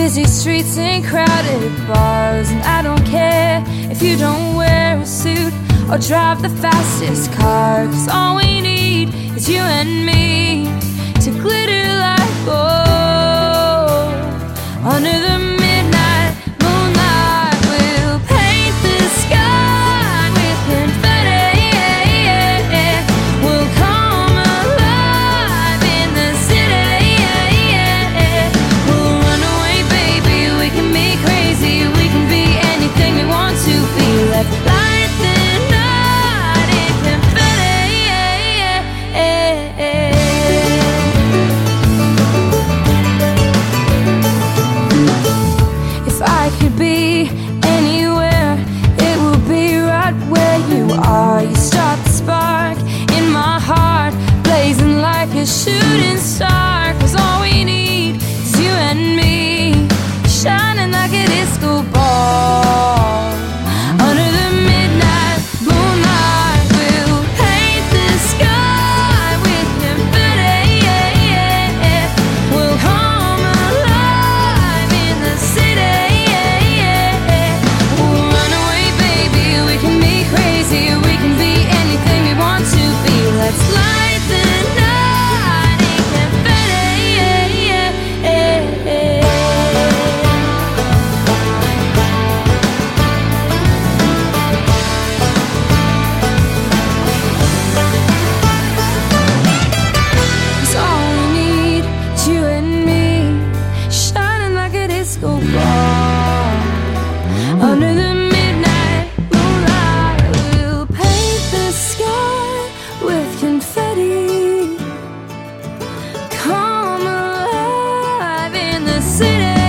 busy streets and crowded bars. And I don't care if you don't wear a suit or drive the fastest car, 'cause all we need is you and me to glitter like gold under the midnight moonlight. We'll paint the sky with confetti. We'll come alive in the city. We'll run away, baby. We can be crazy. We can be anything we want to be. Let's light the night in confetti. If I could be anywhere, it would be right where you are. You start the spark in my heart, blazing like a shooting star. 'Cause all we need is you and me, shining like a disco ball under the midnight moonlight. We'll paint the sky with confetti. We'll come alive in the city. We'll run away, baby. We can be crazy. We can be anything we want to be. Let's light the night in confetti. Cause all we need is you and me, shining like a disco ball under the midnight moonlight. We'll paint the sky with confetti, come alive in the city.